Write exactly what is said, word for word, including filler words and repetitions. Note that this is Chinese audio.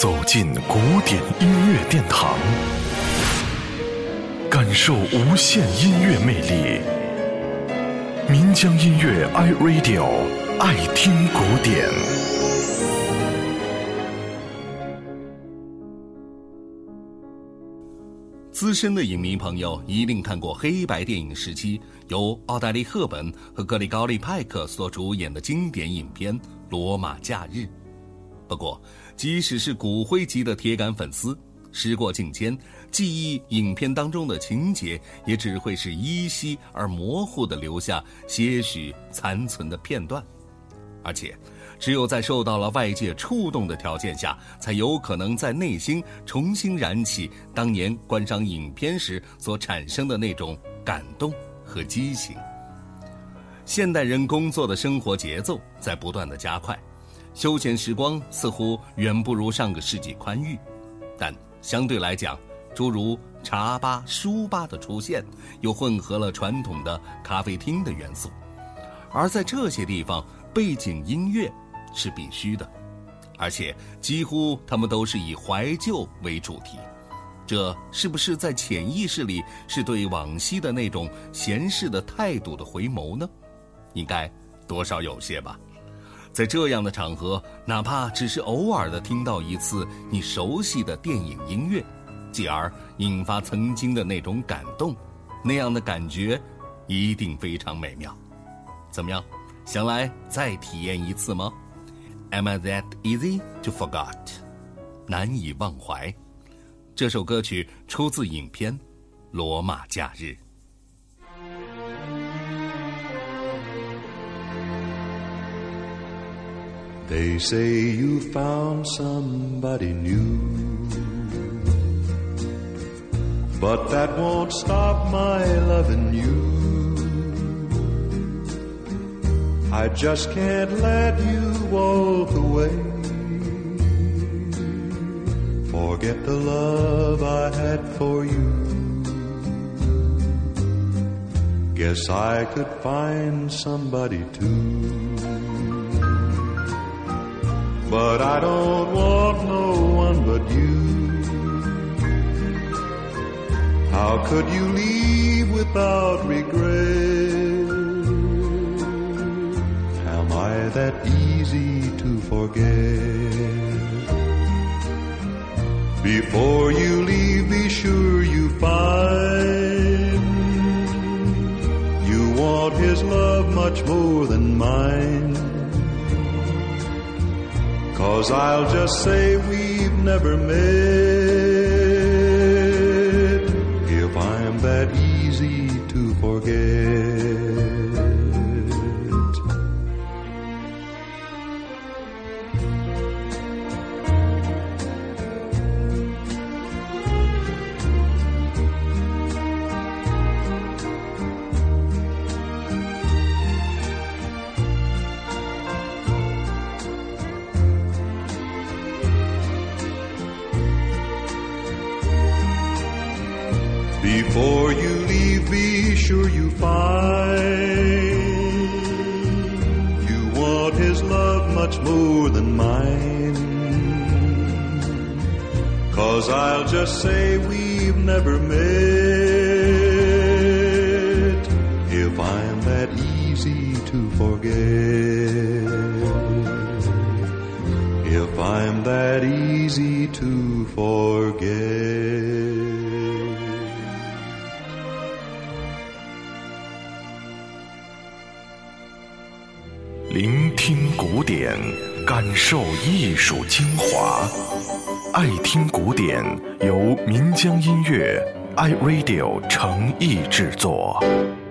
走进古典音乐殿堂，感受无限音乐魅力。民江音乐 iRadio， 爱听古典。 资深的影迷朋友一定看过黑白电影时期由奥黛丽·赫本和格里高利·派克所主演的经典影片《罗马假日》。不过，即使是骨灰级的铁杆粉丝，时过境迁，记忆影片当中的情节也只会是依稀而模糊地留下些许残存的片段。而且只有在受到了外界触动的条件下，才有可能在内心重新燃起当年观赏影片时所产生的那种感动和激情。现代人工作的生活节奏在不断的加快，休闲时光似乎远不如上个世纪宽裕，但相对来讲，诸如茶吧、书吧的出现，又混合了传统的咖啡厅的元素。而在这些地方，背景音乐是必须的，而且几乎他们都是以怀旧为主题。这是不是在潜意识里是对往昔的那种闲适的态度的回眸呢？应该多少有些吧。在这样的场合，哪怕只是偶尔的听到一次你熟悉的电影音乐，继而引发曾经的那种感动，那样的感觉一定非常美妙。怎么样，想来再体验一次吗？ Am I that easy to forget？ 难以忘怀。这首歌曲出自影片《罗马假日》。 They say you found somebody new, but that won't stop my loving you. I just can't let you walk away. Forget the love I had for you. Guess I could find somebody too.But I don't want no one but you. How could you leave without regret? Am I that easy to forget? Before you leave, be sure you find you want his love much more than mine.'Cause I'll just say we've never met if I'm that easy to forget. Before you leave, be sure you find you want his love much more than mine. 'Cause I'll just say we've never met if I'm that easy to forget. If I'm that easy to forget. 聆听古典，感受艺术精华。爱听古典，由民江音乐 iRadio 诚意制作。